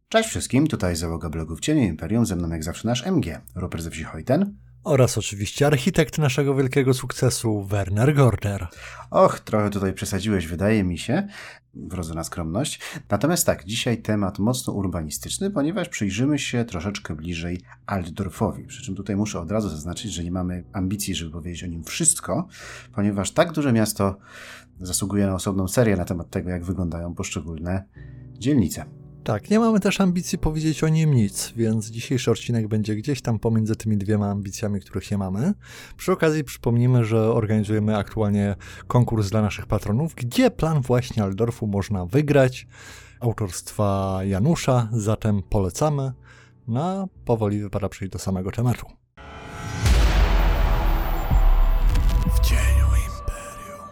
Cześć wszystkim, tutaj załoga blogu w Cieniu Imperium, ze mną jak zawsze nasz MG, Rupert ze wsi Hojten. Oraz oczywiście architekt naszego wielkiego sukcesu, Werner Gorder. Och, trochę tutaj przesadziłeś, wydaje mi się, wrodzona skromność. Natomiast tak, dzisiaj temat mocno urbanistyczny, ponieważ przyjrzymy się troszeczkę bliżej Altdorfowi. Przy czym tutaj muszę od razu zaznaczyć, że nie mamy ambicji, żeby powiedzieć o nim wszystko, ponieważ tak duże miasto zasługuje na osobną serię na temat tego, jak wyglądają poszczególne dzielnice. Tak, nie mamy też ambicji powiedzieć o nim nic, więc dzisiejszy odcinek będzie gdzieś tam pomiędzy tymi dwiema ambicjami, których nie mamy. Przy okazji przypomnimy, że organizujemy aktualnie konkurs dla naszych patronów, gdzie plan właśnie Altdorfu można wygrać, autorstwa Janusza, zatem polecamy. No a powoli wypada przejść do samego tematu. W cieniu Imperium.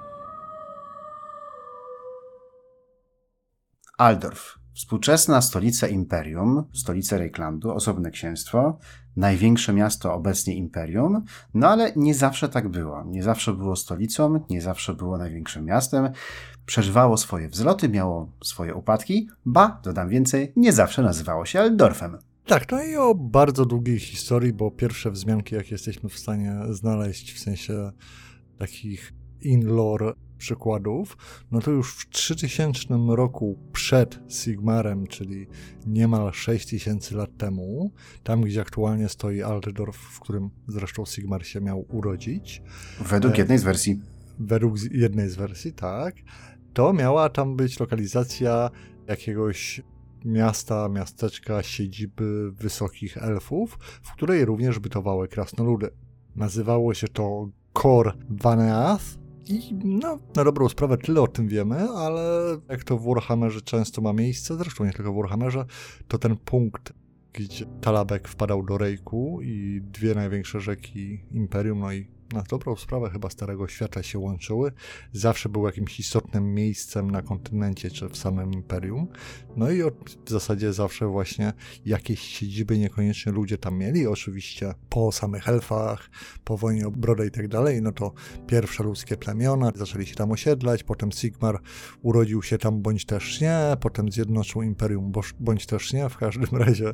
Altdorf. Współczesna stolica Imperium, stolica Reiklandu, osobne księstwo, największe miasto obecnie Imperium, no ale nie zawsze tak było. Nie zawsze było stolicą, nie zawsze było największym miastem. Przeżywało swoje wzloty, miało swoje upadki, dodam więcej, nie zawsze nazywało się Altdorfem. Tak, no i o bardzo długiej historii, bo pierwsze wzmianki, jakie jesteśmy w stanie znaleźć, w sensie takich in-lore przykładów, no to już w 3000 roku przed Sigmarem, czyli niemal 6000 lat temu, tam gdzie aktualnie stoi Altdorf, w którym zresztą Sigmar się miał urodzić. Według jednej z wersji. Według jednej z wersji, tak. To miała tam być lokalizacja jakiegoś miasta, miasteczka, siedziby wysokich elfów, w której również bytowały krasnoludy. Nazywało się to Cor Vaneath i na dobrą sprawę tyle o tym wiemy, ale jak to w Warhammerze często ma miejsce, zresztą nie tylko w Warhammerze, to ten punkt, gdzie Talabek wpadał do Rejku i dwie największe rzeki Imperium, no i na dobrą sprawę chyba Starego Świata się łączyły, zawsze był jakimś istotnym miejscem na kontynencie czy w samym Imperium. No i w zasadzie zawsze właśnie jakieś siedziby niekoniecznie ludzie tam mieli. Oczywiście po samych elfach, po wojnie o Brodę i tak dalej, no to pierwsze ludzkie plemiona zaczęli się tam osiedlać, potem Sigmar urodził się tam bądź też nie, potem zjednoczył Imperium bądź też nie, w każdym razie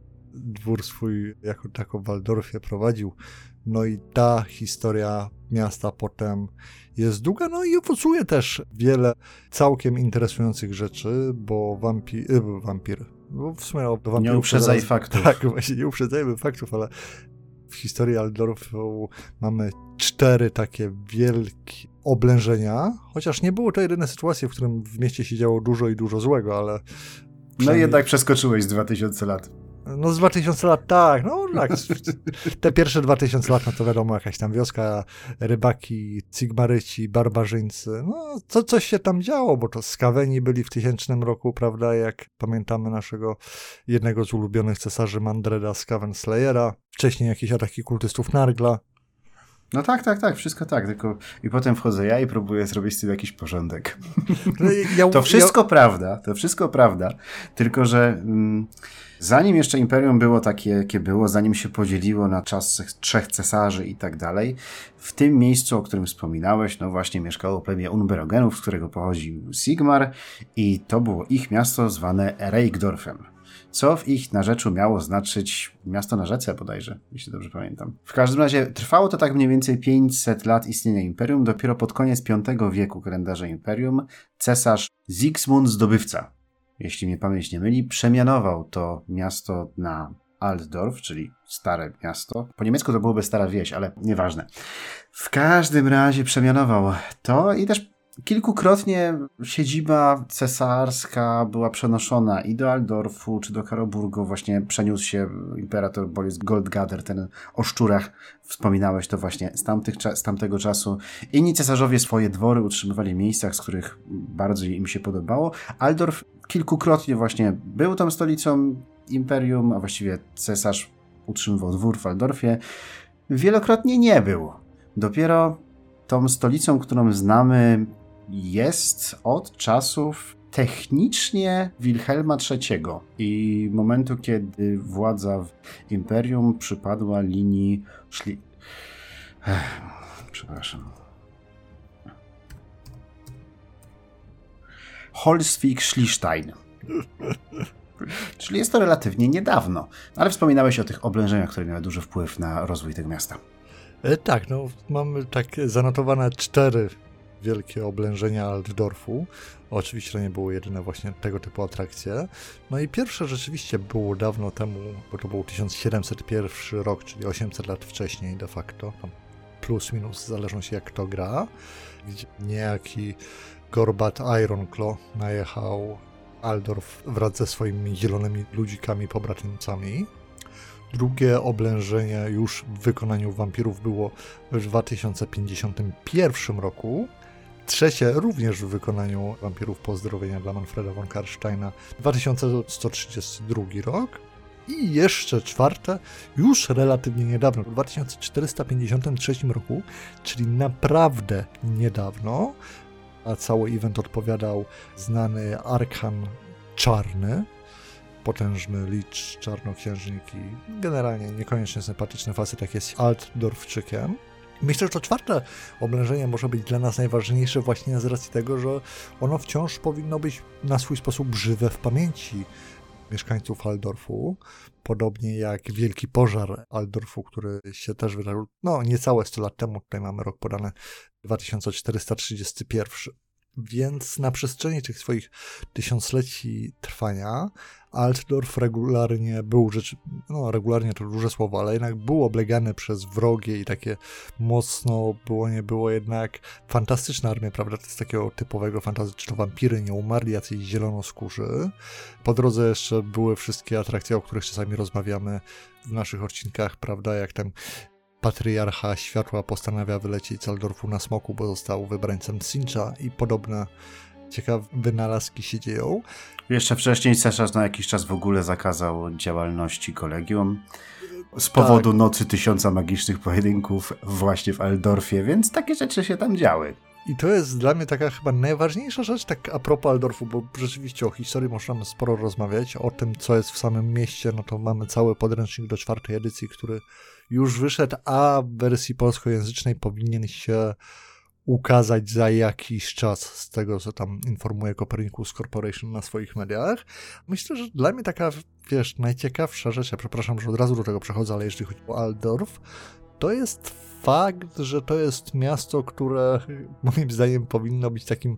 dwór swój jako tako w Altdorfie prowadził. No i ta historia miasta potem jest długa, no i owocuje też wiele całkiem interesujących rzeczy, bo wampir. No w sumie nie uprzedzaj faktów. Tak, właśnie nie uprzedzajmy faktów, ale w historii Altdorfu mamy 4 takie wielkie oblężenia, chociaż nie było to jedyne sytuacje, w którym w mieście się działo dużo i dużo złego, ale... No jednak przeskoczyłeś z 2000 lat. No z 2000 lat tak, no tak. Te pierwsze 2000 lat, no to wiadomo, jakaś tam wioska, rybaki, Sigmaryci, barbarzyńcy, no coś się tam działo, bo to Skaweni byli w 1000 roku, prawda, jak pamiętamy naszego jednego z ulubionych cesarzy Mandreda, Skaven Slayera, wcześniej jakieś ataki kultystów Nargla. No tak, wszystko tak, tylko i potem wchodzę ja i próbuję zrobić z tym jakiś porządek. To wszystko prawda, tylko że zanim jeszcze Imperium było takie, jakie było, zanim się podzieliło na czas 3 cesarzy i tak dalej, w tym miejscu, o którym wspominałeś, no właśnie mieszkało plemię Unberogenów, z którego pochodził Sigmar i to było ich miasto zwane Reikdorfem. Co w ich narzeczu miało znaczyć miasto na rzece bodajże, jeśli dobrze pamiętam. W każdym razie trwało to tak mniej więcej 500 lat istnienia Imperium. Dopiero pod koniec V wieku kalendarza Imperium cesarz Sigismund Zdobywca, jeśli mnie pamięć nie myli, przemianował to miasto na Altdorf, czyli stare miasto. Po niemiecku to byłoby stara wieś, ale nieważne. W każdym razie przemianował to i też kilkukrotnie siedziba cesarska była przenoszona i do Altdorfu, czy do Karoburgo. Właśnie przeniósł się imperator Boris Goldgader, ten o szczurach. Wspominałeś to właśnie z tamtego czasu. Inni cesarzowie swoje dwory utrzymywali w miejscach, z których bardzo im się podobało. Altdorf kilkukrotnie właśnie był tą stolicą imperium, a właściwie cesarz utrzymywał dwór w Altdorfie. Wielokrotnie nie był. Dopiero tą stolicą, którą znamy, jest od czasów technicznie Wilhelma III i momentu, kiedy władza w Imperium przypadła linii Holzwig-Schließstein. Czyli jest to relatywnie niedawno. Ale wspominałeś o tych oblężeniach, które miały duży wpływ na rozwój tego miasta. Tak, no mamy tak zanotowane 4 wielkie oblężenia Altdorfu. Oczywiście to nie było jedyne właśnie tego typu atrakcje. No i pierwsze rzeczywiście było dawno temu, bo to był 1701 rok, czyli 800 lat wcześniej de facto. Tam plus minus, w zależności jak to gra. Gdzie niejaki Gorbat Ironclaw najechał Altdorf wraz ze swoimi zielonymi ludzikami pobratymcami. Drugie oblężenie już w wykonaniu wampirów było w 2051 roku. Trzecie również w wykonaniu wampirów, pozdrowienia dla Manfreda von Karsteina, 2132 rok. I jeszcze czwarte, już relatywnie niedawno, w 2453 roku, czyli naprawdę niedawno, a cały event odpowiadał znany Arkan Czarny, potężny licz, czarnoksiężnik i generalnie niekoniecznie sympatyczny facet, jak jest Altdorfczykiem. Myślę, że to czwarte oblężenie może być dla nas najważniejsze właśnie z racji tego, że ono wciąż powinno być na swój sposób żywe w pamięci mieszkańców Altdorfu. Podobnie jak wielki pożar Altdorfu, który się też wydarzył niecałe 100 lat temu. Tutaj mamy rok podany 2431. Więc na przestrzeni tych swoich tysiącleci trwania Altdorf regularnie był, regularnie to duże słowo, ale jednak był oblegany przez wrogie i takie mocno nie było jednak fantastyczna armia, prawda? To jest takiego typowego fantasy, czy to wampiry nie umarli, jacyś zielonoskórzy. Po drodze jeszcze były wszystkie atrakcje, o których czasami rozmawiamy w naszych odcinkach, prawda? Jak ten Patriarcha Światła postanawia wylecieć z Altdorfu na smoku, bo został wybrańcem Sincha i podobne ciekawe wynalazki się dzieją. Jeszcze wcześniej cesarz na jakiś czas w ogóle zakazał działalności kolegium z powodu Nocy 1000 magicznych pojedynków właśnie w Altdorfie, więc takie rzeczy się tam działy. I to jest dla mnie taka chyba najważniejsza rzecz, tak a propos Altdorfu, bo rzeczywiście o historii możemy sporo rozmawiać, o tym, co jest w samym mieście, no to mamy cały podręcznik do 4. edycji, który już wyszedł, a w wersji polskojęzycznej powinien się ukazać za jakiś czas, z tego, co tam informuje Copernicus Corporation na swoich mediach. Myślę, że dla mnie taka, najciekawsza rzecz, ja przepraszam, że od razu do tego przechodzę, ale jeśli chodzi o Altdorf, to jest fakt, że to jest miasto, które moim zdaniem powinno być takim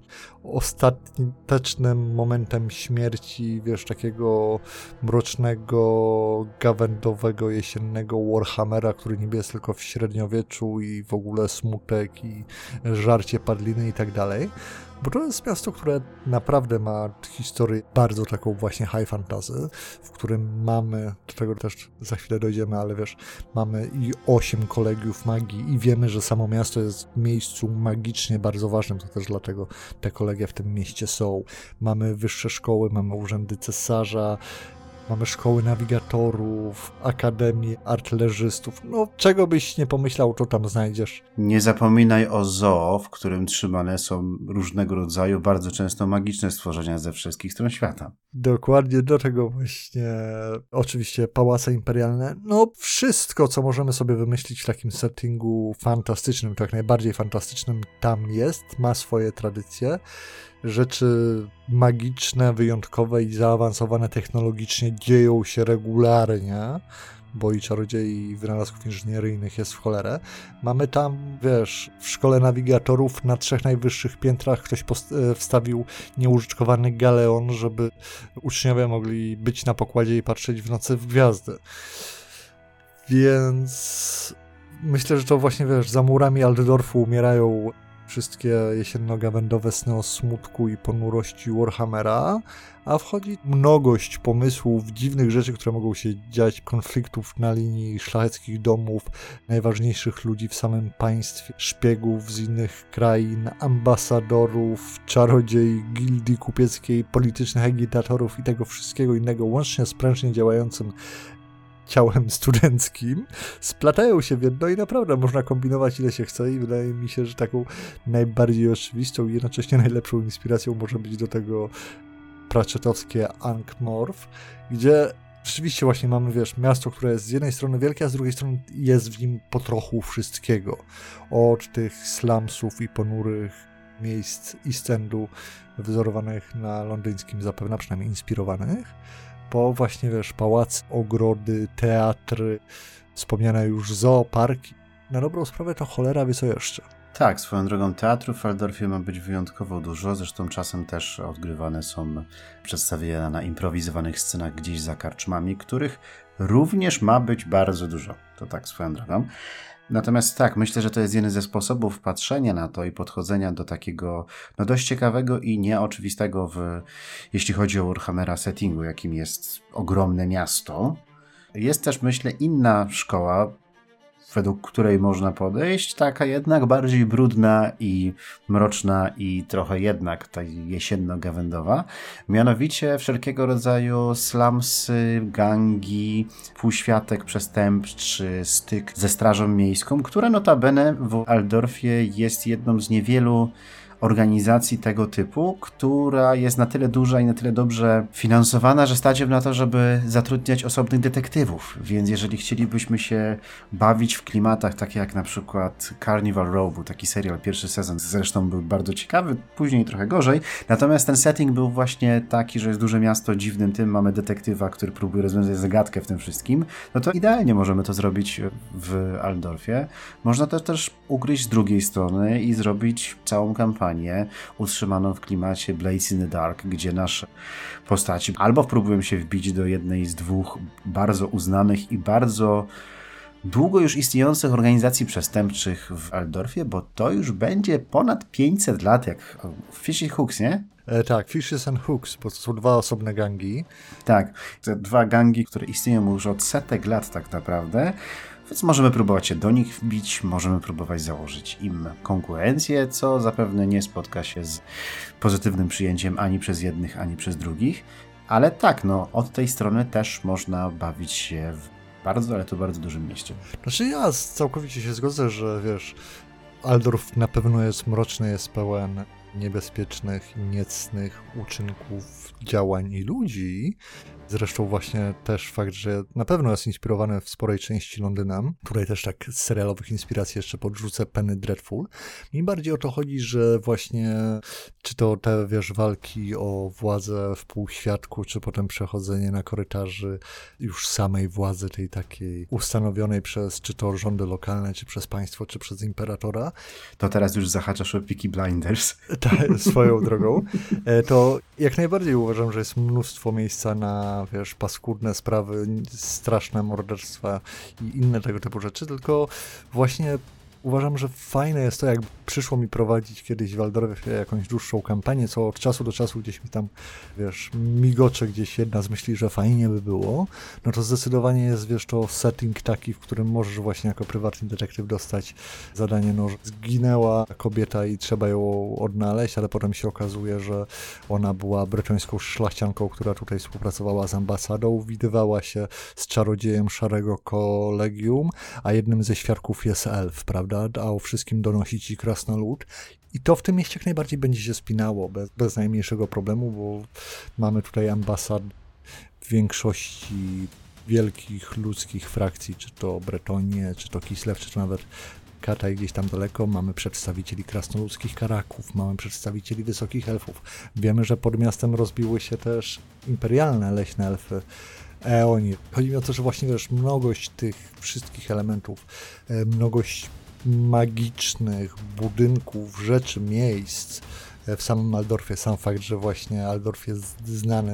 ostatecznym momentem śmierci, takiego mrocznego, gawędowego, jesiennego Warhammera, który niby jest tylko w średniowieczu i w ogóle smutek i żarcie padliny i tak dalej. Bo to jest miasto, które naprawdę ma historię bardzo taką właśnie high fantasy, w którym mamy, do tego też za chwilę dojdziemy, ale mamy i 8 kolegiów magii i wiemy, że samo miasto jest w miejscu magicznie bardzo ważnym, to też dlatego te kolegia w tym mieście są. Mamy wyższe szkoły, mamy urzędy cesarza, mamy szkoły nawigatorów, akademię artylerzystów. Czego byś nie pomyślał, to tam znajdziesz. Nie zapominaj o zoo, w którym trzymane są różnego rodzaju, bardzo często magiczne stworzenia ze wszystkich stron świata. Dokładnie do tego właśnie, oczywiście pałace imperialne. Wszystko, co możemy sobie wymyślić w takim settingu fantastycznym, to jak najbardziej fantastycznym tam jest, ma swoje tradycje. Rzeczy magiczne, wyjątkowe i zaawansowane technologicznie dzieją się regularnie, bo i czarodziei i wynalazków inżynieryjnych jest w cholerę. Mamy tam, w szkole nawigatorów na 3 najwyższych piętrach ktoś wstawił nieużytkowany galeon, żeby uczniowie mogli być na pokładzie i patrzeć w nocy w gwiazdy. Więc myślę, że to właśnie, za murami Altdorfu umierają wszystkie jesienno-gawędowe sny o smutku i ponurości Warhammera, a wchodzi mnogość pomysłów, dziwnych rzeczy, które mogą się dziać, konfliktów na linii szlacheckich domów, najważniejszych ludzi w samym państwie, szpiegów z innych krain, ambasadorów, czarodziei, gildii kupieckiej, politycznych agitatorów i tego wszystkiego innego, łącznie z prężnie działającym ciałem studenckim, splatają się w jedno i naprawdę można kombinować ile się chce i wydaje mi się, że taką najbardziej oczywistą i jednocześnie najlepszą inspiracją może być do tego pratchettowskie Ankh-Morpork, gdzie rzeczywiście właśnie mamy, miasto, które jest z jednej strony wielkie, a z drugiej strony jest w nim po trochu wszystkiego. Od tych slumsów i ponurych miejsc East Endu wzorowanych na londyńskim zapewne, przynajmniej inspirowanych, po właśnie, wiesz, pałace, ogrody, teatry, wspomniane już zooparki. Na dobrą sprawę to cholera wie co jeszcze. Tak, swoją drogą teatru w Waldorfie ma być wyjątkowo dużo, zresztą czasem też odgrywane są przedstawienia na improwizowanych scenach gdzieś za karczmami, których również ma być bardzo dużo. To tak swoją drogą. Natomiast tak, myślę, że to jest jeden ze sposobów patrzenia na to i podchodzenia do takiego dość ciekawego i nieoczywistego jeśli chodzi o Warhammera settingu, jakim jest ogromne miasto. Jest też, myślę, inna szkoła, według której można podejść, taka jednak bardziej brudna i mroczna i trochę jednak ta jesienno-gawędowa. Mianowicie wszelkiego rodzaju slumsy, gangi, półświatek przestępczy, styk ze strażą miejską, która notabene w Altdorfie jest jedną z niewielu organizacji tego typu, która jest na tyle duża i na tyle dobrze finansowana, że stać ją na to, żeby zatrudniać osobnych detektywów. Więc jeżeli chcielibyśmy się bawić w klimatach takie jak na przykład Carnival Row, był taki serial, pierwszy sezon zresztą był bardzo ciekawy, później trochę gorzej, natomiast ten setting był właśnie taki, że jest duże miasto, dziwnym tym mamy detektywa, który próbuje rozwiązać zagadkę w tym wszystkim, no to idealnie możemy to zrobić w Altdorfie. Można to też ugryźć z drugiej strony i zrobić całą kampanię utrzymaną w klimacie Blades in the Dark, gdzie nasze postaci albo próbują się wbić do jednej z dwóch bardzo uznanych i bardzo długo już istniejących organizacji przestępczych w Altdorfie, bo to już będzie ponad 500 lat, jak Fish and Hooks, nie? Tak, Fishes and Hooks, bo to są dwa osobne gangi. Tak, te dwa gangi, które istnieją już od setek lat tak naprawdę. Więc możemy próbować się do nich wbić, możemy próbować założyć im konkurencję, co zapewne nie spotka się z pozytywnym przyjęciem ani przez jednych, ani przez drugich. Ale tak, od tej strony też można bawić się w bardzo, ale to bardzo dużym mieście. Znaczy ja całkowicie się zgodzę, że wiesz, Altdorf na pewno jest mroczny, jest pełen niebezpiecznych, niecnych uczynków, działań i ludzi. Zresztą właśnie też fakt, że na pewno jest inspirowany w sporej części Londynem. Tutaj też tak z serialowych inspiracji jeszcze podrzucę Penny Dreadful. Mi bardziej o to chodzi, że właśnie czy to te, wiesz, walki o władzę w półświadku, czy potem przechodzenie na korytarzy już samej władzy tej takiej ustanowionej przez czy to rządy lokalne, czy przez państwo, czy przez imperatora. To teraz już zahaczasz o Peaky Blinders. Tak, swoją drogą. To jak najbardziej uważam, że jest mnóstwo miejsca na, wiesz, paskudne sprawy, straszne morderstwa i inne tego typu rzeczy, tylko właśnie uważam, że fajne jest to, jak przyszło mi prowadzić kiedyś w Waldorfie jakąś dłuższą kampanię, co od czasu do czasu gdzieś mi tam, wiesz, migocze gdzieś jedna z myśli, że fajnie by było, no to zdecydowanie jest, wiesz, to setting taki, w którym możesz właśnie jako prywatny detektyw dostać zadanie, że zginęła kobieta i trzeba ją odnaleźć, ale potem się okazuje, że ona była bretońską szlachcianką, która tutaj współpracowała z ambasadą, widywała się z czarodziejem Szarego Kolegium, a jednym ze świadków jest elf, prawda? A o wszystkim donosi ci krasnolud. I to w tym mieście jak najbardziej będzie się spinało, bez najmniejszego problemu, bo mamy tutaj ambasad w większości wielkich ludzkich frakcji, czy to Bretonie, czy to Kislev, czy to nawet Kataj gdzieś tam daleko. Mamy przedstawicieli krasnoludzkich karaków, mamy przedstawicieli wysokich elfów. Wiemy, że pod miastem rozbiły się też imperialne leśne elfy. Eonir. Chodzi mi o to, że właśnie, wiesz, mnogość tych wszystkich elementów, mnogość magicznych budynków, rzeczy, miejsc w samym Altdorfie. Sam fakt, że właśnie Altdorf jest znany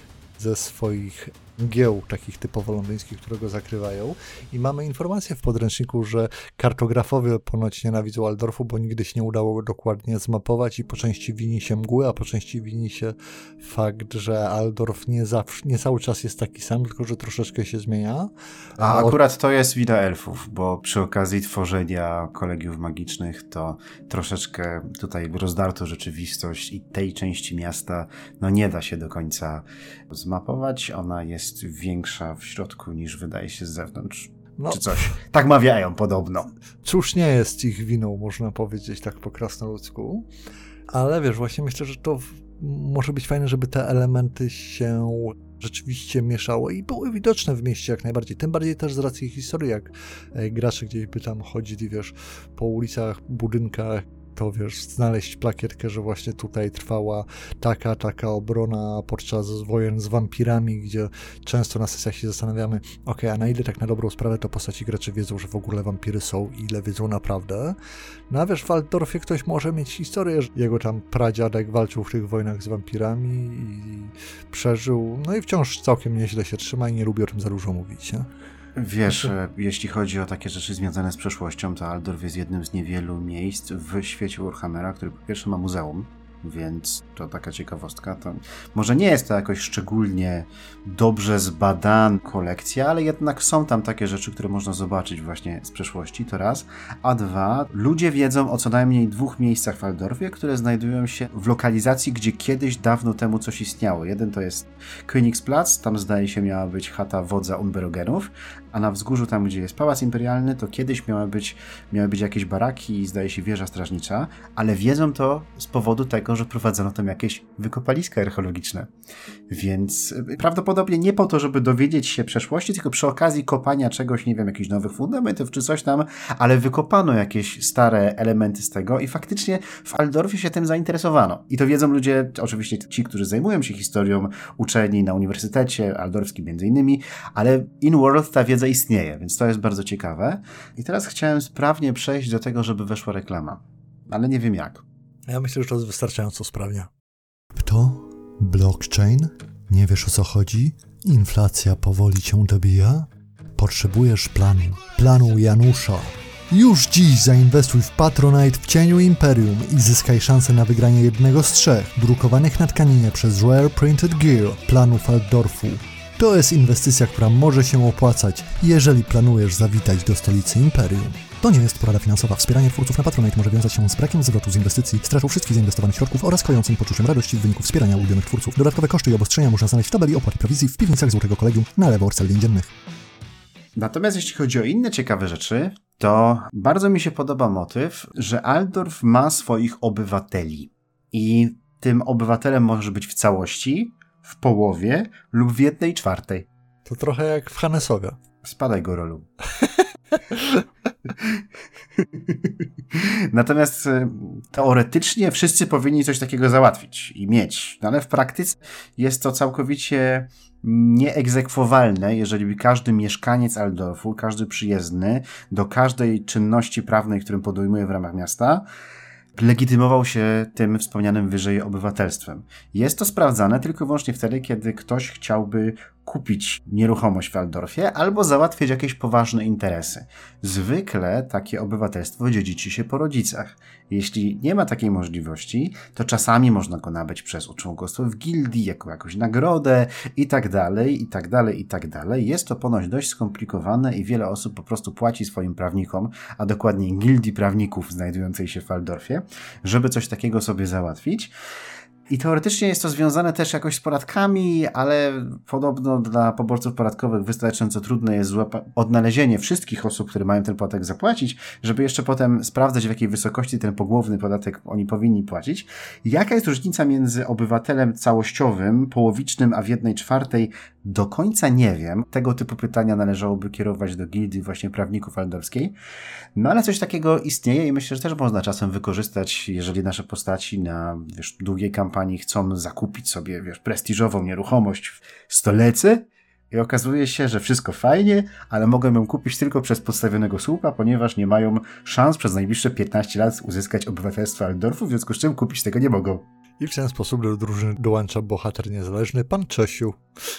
ze swoich mgieł takich typowo londyńskich, które go zakrywają. I mamy informację w podręczniku, że kartografowie ponoć nienawidzą Altdorfu, bo nigdy się nie udało go dokładnie zmapować i po części wini się mgły, a po części wini się fakt, że Altdorf nie cały czas jest taki sam, tylko że troszeczkę się zmienia. A akurat to jest wina elfów, bo przy okazji tworzenia kolegiów magicznych to troszeczkę tutaj rozdarto rzeczywistość i tej części miasta nie da się do końca zmapować. Ona jest większa w środku niż wydaje się z zewnątrz. Czy coś. Tak mawiają podobno. Cóż nie jest ich winą, można powiedzieć tak po krasnoludzku. Ale wiesz, właśnie myślę, że to może być fajne, żeby te elementy się rzeczywiście mieszały i były widoczne w mieście jak najbardziej. Tym bardziej też z racji historii, jak gracze gdzieś by tam chodzili, wiesz, po ulicach, budynkach, to wiesz, znaleźć plakietkę, że właśnie tutaj trwała taka obrona podczas wojen z wampirami, gdzie często na sesjach się zastanawiamy, a na ile tak na dobrą sprawę to postaci graczy wiedzą, że w ogóle wampiry są i ile wiedzą naprawdę. No a wiesz, w Altdorfie ktoś może mieć historię, że jego tam pradziadek walczył w tych wojnach z wampirami i przeżył, no i wciąż całkiem nieźle się trzyma i nie lubi o tym za dużo mówić, nie? Wiesz, jeśli chodzi o takie rzeczy związane z przeszłością, to Altdorf jest jednym z niewielu miejsc w świecie Warhammera, który po pierwsze ma muzeum, więc to taka ciekawostka. To może nie jest to jakoś szczególnie dobrze zbadana kolekcja, ale jednak są tam takie rzeczy, które można zobaczyć właśnie z przeszłości, to raz. A dwa, ludzie wiedzą o co najmniej 2 miejscach w Altdorfie, które znajdują się w lokalizacji, gdzie kiedyś dawno temu coś istniało. Jeden to jest Königsplatz, tam zdaje się miała być chata wodza Unberogenów, a na wzgórzu, tam gdzie jest Pałac Imperialny, to kiedyś miały być jakieś baraki i zdaje się wieża strażnicza, ale wiedzą to z powodu tego, że prowadzono tam jakieś wykopaliska archeologiczne. Więc prawdopodobnie nie po to, żeby dowiedzieć się przeszłości, tylko przy okazji kopania czegoś, nie wiem, jakichś nowych fundamentów czy coś tam, ale wykopano jakieś stare elementy z tego i faktycznie w Altdorfie się tym zainteresowano. I to wiedzą ludzie, oczywiście ci, którzy zajmują się historią, uczeni na Uniwersytecie Altdorfskim między innymi, ale in world ta wiedza istnieje, więc to jest bardzo ciekawe. I teraz chciałem sprawnie przejść do tego, żeby weszła reklama, ale nie wiem jak. Ja myślę, że to jest wystarczająco sprawnie. To? Blockchain? Nie wiesz o co chodzi? Inflacja powoli cię dobija? Potrzebujesz planu. Planu Janusza. Już dziś zainwestuj w Patronite w cieniu Imperium i zyskaj szansę na wygranie jednego z 3 drukowanych na tkaninie przez Rare Printed Gear planów Altdorfu. To jest inwestycja, która może się opłacać, jeżeli planujesz zawitać do stolicy Imperium. To nie jest porada finansowa. Wspieranie twórców na Patronite może wiązać się z brakiem zwrotu z inwestycji, stratą wszystkich zainwestowanych środków oraz kojącym poczuciem radości w wyniku wspierania ulubionych twórców. Dodatkowe koszty i obostrzenia można znaleźć w tabeli opłat i prowizji w piwnicach Złotego Kolegium na lewo od cel więziennych. Natomiast jeśli chodzi o inne ciekawe rzeczy, to bardzo mi się podoba motyw, że Altdorf ma swoich obywateli. I tym obywatelem może być w całości, w połowie lub w 1/4. To trochę jak w Hannesowie. Spadaj, Gorolu. Natomiast teoretycznie wszyscy powinni coś takiego załatwić i mieć, no ale w praktyce jest to całkowicie nieegzekwowalne, jeżeli każdy mieszkaniec Altdorfu, każdy przyjezdny do każdej czynności prawnej, którą podejmuje w ramach miasta, legitymował się tym wspomnianym wyżej obywatelstwem. Jest to sprawdzane tylko i wyłącznie wtedy, kiedy ktoś chciałby kupić nieruchomość w Altdorfie albo załatwić jakieś poważne interesy. Zwykle takie obywatelstwo dziedziczy się po rodzicach. Jeśli nie ma takiej możliwości, to czasami można go nabyć przez członkostwo w gildii, jako jakąś nagrodę i tak dalej, i tak dalej, i tak dalej. Jest to ponoć dość skomplikowane i wiele osób po prostu płaci swoim prawnikom, a dokładniej gildii prawników znajdującej się w Altdorfie, żeby coś takiego sobie załatwić. I teoretycznie jest to związane też jakoś z podatkami, ale podobno dla poborców podatkowych wystarczająco trudne jest odnalezienie wszystkich osób, które mają ten podatek zapłacić, żeby jeszcze potem sprawdzać, w jakiej wysokości ten pogłowny podatek oni powinni płacić. Jaka jest różnica między obywatelem całościowym, połowicznym, a w 1/4? Do końca nie wiem. Tego typu pytania należałoby kierować do gildii właśnie prawników altdorskiej. No ale coś takiego istnieje i myślę, że też można czasem wykorzystać, jeżeli nasze postaci na długiej kampanii chcą zakupić sobie prestiżową nieruchomość w stolicy i okazuje się, że wszystko fajnie, ale mogą ją kupić tylko przez podstawionego słupa, ponieważ nie mają szans przez najbliższe 15 lat uzyskać obywatelstwo Altdorfu, w związku z czym kupić tego nie mogą. I w ten sposób do drużyny dołącza bohater niezależny, pan Czesiu.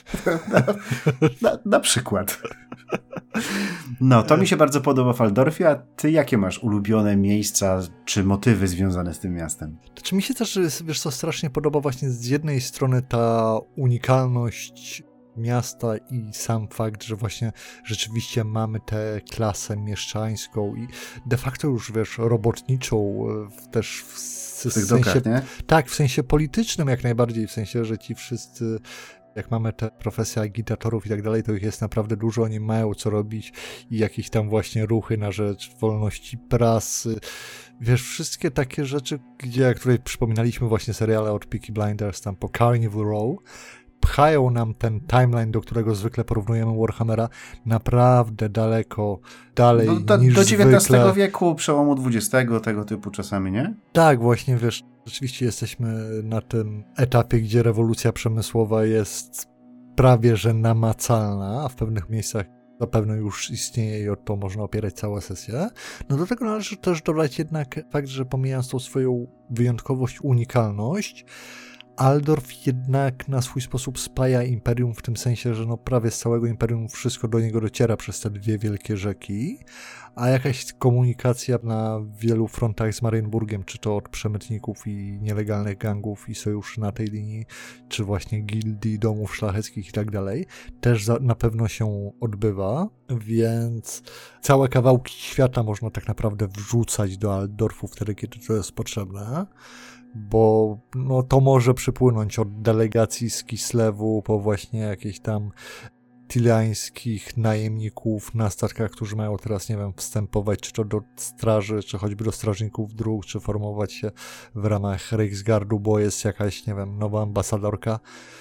Na przykład. No, to mi się bardzo podoba w Altdorfie, a ty jakie masz ulubione miejsca czy motywy związane z tym miastem? Czy mi się też, wiesz co, strasznie podoba właśnie z jednej strony ta unikalność miasta i sam fakt, że właśnie rzeczywiście mamy tę klasę mieszczańską i de facto już, robotniczą też w sensie, dokach, nie? Tak, w sensie politycznym jak najbardziej, w sensie, że ci wszyscy, jak mamy te profesje agitatorów i tak dalej, to ich jest naprawdę dużo, oni mają co robić i jakieś tam właśnie ruchy na rzecz wolności prasy, wszystkie takie rzeczy, jak tutaj przypominaliśmy właśnie seriale od Peaky Blinders tam po Carnival Row, pchają nam ten timeline, do którego zwykle porównujemy Warhammera, naprawdę daleko dalej niż do XIX zwykle. wieku, przełomu XX, tego typu czasami, nie? Tak, właśnie, wiesz, rzeczywiście jesteśmy na tym etapie, gdzie rewolucja przemysłowa jest prawie że namacalna, a w pewnych miejscach na pewno już istnieje i o to można opierać całą sesję. No do tego należy też dodać jednak fakt, że pomijając tą swoją wyjątkowość, unikalność, Altdorf jednak na swój sposób spaja imperium w tym sensie, że no prawie z całego imperium wszystko do niego dociera przez te dwie wielkie rzeki, a jakaś komunikacja na wielu frontach z Marienburgiem, czy to od przemytników i nielegalnych gangów i sojuszy na tej linii, czy właśnie gildii, domów szlacheckich i tak dalej, też na pewno się odbywa, więc całe kawałki świata można tak naprawdę wrzucać do Altdorfu wtedy, kiedy to jest potrzebne. Bo no, to może przypłynąć od delegacji z Kislewu po właśnie jakieś tam tileańskich najemników na statkach, którzy mają teraz, nie wiem, wstępować czy to do straży, czy choćby do strażników dróg, czy formować się w ramach Reichsgardu, bo jest jakaś, nie wiem, nowa ambasadorka.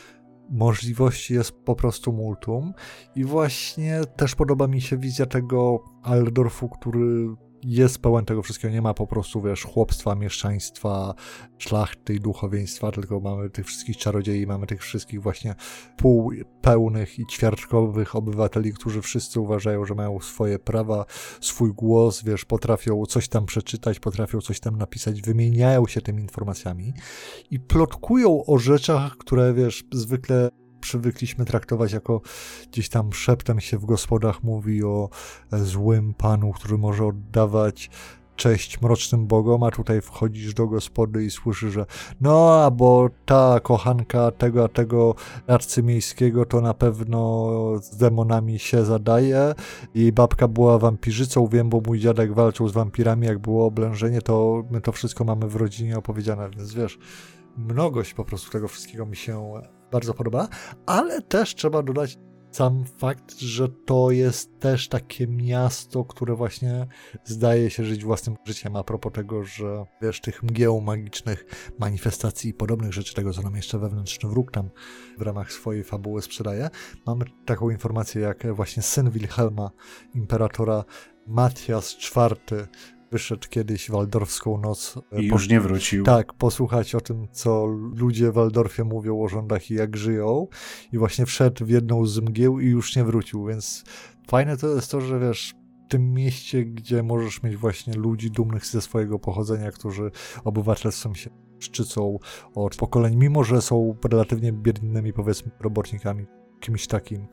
Możliwości jest po prostu multum i właśnie też podoba mi się wizja tego Altdorfu, który jest pełen tego wszystkiego, nie ma po prostu, wiesz, chłopstwa, mieszczaństwa, szlachty i duchowieństwa, tylko mamy tych wszystkich czarodziei, mamy tych wszystkich właśnie półpełnych i ćwiartkowych obywateli, którzy wszyscy uważają, że mają swoje prawa, swój głos, wiesz, potrafią coś tam przeczytać, potrafią coś tam napisać, wymieniają się tymi informacjami i plotkują o rzeczach, które, wiesz, zwykle przywykliśmy traktować jako gdzieś tam szeptem się w gospodach mówi o złym panu, który może oddawać cześć mrocznym bogom, a tutaj wchodzisz do gospody i słyszysz, że no, bo ta kochanka tego, a tego arcymiejskiego to na pewno z demonami się zadaje. Jej babka była wampirzycą, wiem, bo mój dziadek walczył z wampirami, jak było oblężenie, to my to wszystko mamy w rodzinie opowiedziane, więc wiesz, mnogość po prostu tego wszystkiego mi się bardzo podoba, ale też trzeba dodać sam fakt, że to jest też takie miasto, które właśnie zdaje się żyć własnym życiem, a propos tego, że wiesz, tych mgieł magicznych, manifestacji i podobnych rzeczy, tego co nam jeszcze wewnętrzny wróg tam w ramach swojej fabuły sprzedaje. Mamy taką informację, jak właśnie syn Wilhelma, imperatora Matthias IV, wyszedł kiedyś w Waldorfską noc. I już nie wrócił. Tak, posłuchać o tym, co ludzie w Waldorfie mówią o rządach i jak żyją. I właśnie wszedł w jedną z mgieł i już nie wrócił, więc fajne to jest to, że wiesz, w tym mieście, gdzie możesz mieć właśnie ludzi dumnych ze swojego pochodzenia, którzy obywatelstwem się szczycą od pokoleń, mimo że są relatywnie biednymi, powiedzmy, robotnikami, kimś takim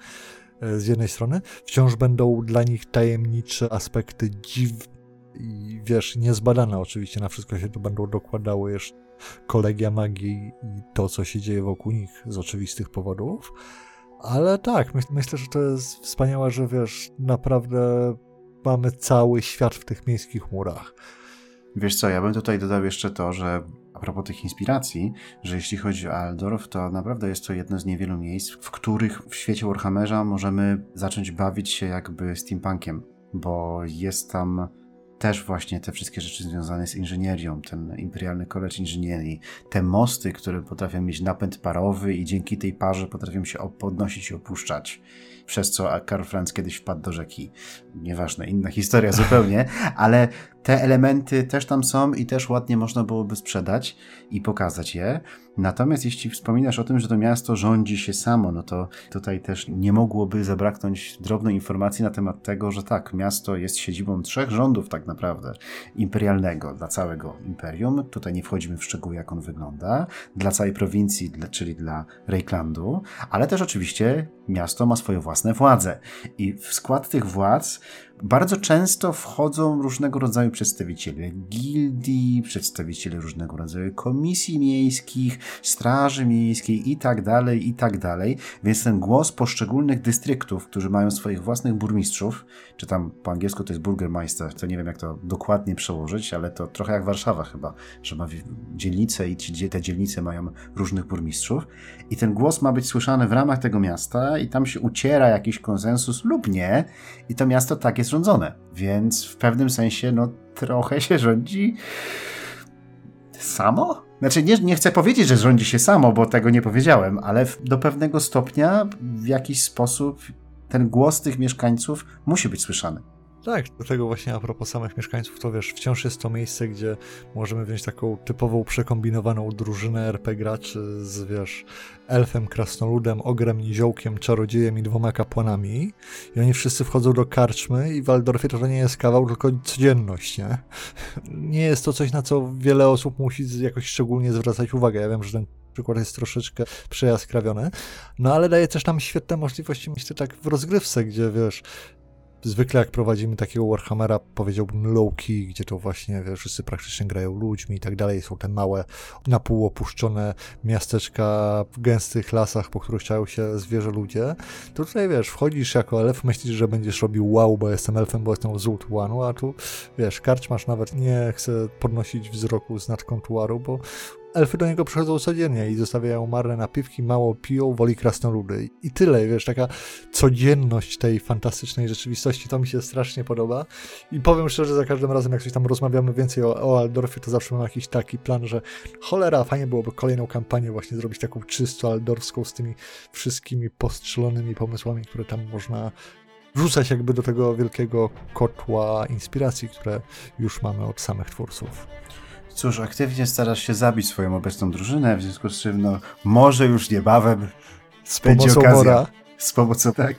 z jednej strony, wciąż będą dla nich tajemnicze aspekty dziwne i wiesz, niezbadane oczywiście, na wszystko się tu będą dokładały jeszcze kolegia magii i to, co się dzieje wokół nich z oczywistych powodów, ale tak, myślę, że to jest wspaniałe, że wiesz, naprawdę mamy cały świat w tych miejskich murach. Wiesz co, ja bym tutaj dodał jeszcze to, że a propos tych inspiracji, że jeśli chodzi o Altdorf, to naprawdę jest to jedno z niewielu miejsc, w których w świecie Warhammera możemy zacząć bawić się jakby steampunkiem, bo jest tam też właśnie te wszystkie rzeczy związane z inżynierią, ten imperialny college inżynierii, te mosty, które potrafią mieć napęd parowy i dzięki tej parze potrafią się podnosić i opuszczać, przez co Karl Franz kiedyś wpadł do rzeki. Nieważne, inna historia zupełnie, ale te elementy też tam są i też ładnie można byłoby sprzedać i pokazać je. Natomiast jeśli wspominasz o tym, że to miasto rządzi się samo, no to tutaj też nie mogłoby zabraknąć drobnej informacji na temat tego, że tak, miasto jest siedzibą 3 rządów tak naprawdę imperialnego dla całego imperium. Tutaj nie wchodzimy w szczegóły, jak on wygląda. Dla całej prowincji, czyli dla Reiklandu, ale też oczywiście miasto ma swoje własne władze i w skład tych władz bardzo często wchodzą różnego rodzaju przedstawiciele gildii, przedstawiciele różnego rodzaju komisji miejskich, straży miejskiej i tak dalej, więc ten głos poszczególnych dystryktów, którzy mają swoich własnych burmistrzów, czy tam po angielsku to jest Bürgermeister, to nie wiem jak to dokładnie przełożyć, ale to trochę jak Warszawa chyba, że ma dzielnice i te dzielnice mają różnych burmistrzów i ten głos ma być słyszany w ramach tego miasta i tam się uciera jakiś konsensus lub nie i to miasto tak jest rządzone, więc w pewnym sensie no trochę się rządzi samo? Znaczy, nie chcę powiedzieć, że rządzi się samo, bo tego nie powiedziałem, ale do pewnego stopnia w jakiś sposób ten głos tych mieszkańców musi być słyszany. Tak, do tego właśnie a propos samych mieszkańców, to wiesz, wciąż jest to miejsce, gdzie możemy wziąć taką typową, przekombinowaną drużynę RP graczy z, wiesz, elfem, krasnoludem, ogrem, niziołkiem, czarodziejem i 2 kapłanami i oni wszyscy wchodzą do karczmy i w Waldorfie to nie jest kawał, tylko codzienność, nie? Nie jest to coś, na co wiele osób musi jakoś szczególnie zwracać uwagę. Ja wiem, że ten przykład jest troszeczkę przejaskrawiony, no ale daje też nam świetne możliwości, myślę, tak w rozgrywce, gdzie, wiesz, zwykle jak prowadzimy takiego Warhammera, powiedziałbym low-key, gdzie to właśnie, wiesz, wszyscy praktycznie grają ludźmi i tak dalej, są te małe, na pół opuszczone miasteczka w gęstych lasach, po których chciają się zwierzę ludzie, to tutaj, wiesz, wchodzisz jako elf, myślisz, że będziesz robił wow, bo jestem elfem, bo jestem z Ultuanu, a tu, wiesz, karczmasz nawet nie chce podnosić wzroku z nad kontuaru, bo elfy do niego przychodzą codziennie i zostawiają marne napiwki, mało piją, woli krasnoludy. I tyle, wiesz, taka codzienność tej fantastycznej rzeczywistości, to mi się strasznie podoba. I powiem szczerze, za każdym razem, jak coś tam rozmawiamy więcej o Altdorfie, to zawsze mam jakiś taki plan, że cholera, fajnie byłoby kolejną kampanię właśnie zrobić taką czysto altdorfską z tymi wszystkimi postrzelonymi pomysłami, które tam można wrzucać jakby do tego wielkiego kotła inspiracji, które już mamy od samych twórców. Cóż, aktywnie starasz się zabić swoją obecną drużynę, w związku z czym, no, może już niebawem będzie okazja. Z pomocą, tak.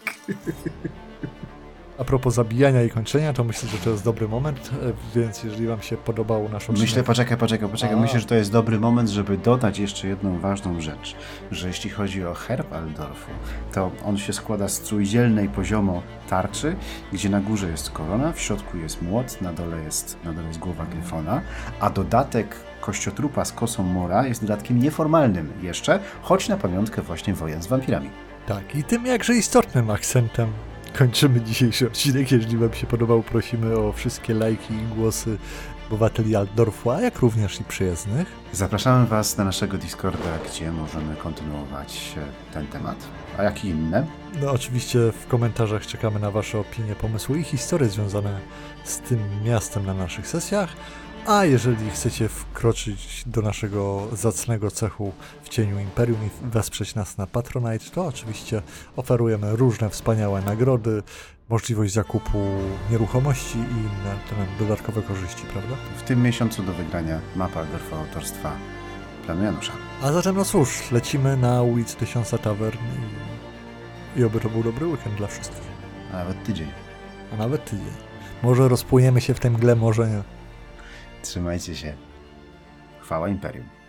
A propos zabijania i kończenia, to myślę, że to jest dobry moment, więc jeżeli wam się podobał nasz odcinek... Myślę, poczekaj. Myślę, że to jest dobry moment, żeby dodać jeszcze jedną ważną rzecz, że jeśli chodzi o herb Altdorfu, to on się składa z trójdzielnej poziomo tarczy, gdzie na górze jest korona, w środku jest młot, na dole jest głowa gryfona, a dodatek kościotrupa z kosą Mora jest dodatkiem nieformalnym jeszcze, choć na pamiątkę właśnie wojen z wampirami. Tak, i tym jakże istotnym akcentem kończymy dzisiejszy odcinek. Jeżeli wam się podobał, prosimy o wszystkie lajki i głosy obywateli Altdorfu, a jak również i przyjezdnych. Zapraszamy was na naszego Discorda, gdzie możemy kontynuować ten temat, a jak i inne. No oczywiście w komentarzach czekamy na wasze opinie, pomysły i historie związane z tym miastem na naszych sesjach. A jeżeli chcecie wkroczyć do naszego zacnego cechu w cieniu Imperium i wesprzeć nas na Patronite, to oczywiście oferujemy różne wspaniałe nagrody, możliwość zakupu nieruchomości i inne dodatkowe korzyści, prawda? W tym miesiącu do wygrania mapa Altdorfu autorstwa Planu Janusza. A zatem no cóż, lecimy na ulicy 1000 Tavern i oby to był dobry weekend dla wszystkich. A nawet tydzień. Może rozpłyniemy się w tej mgle, może nie. Trzymajcie się. Chwała Imperium.